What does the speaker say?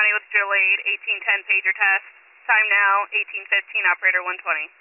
County with delayed 1810 pager test. Time now, 1815, operator 120.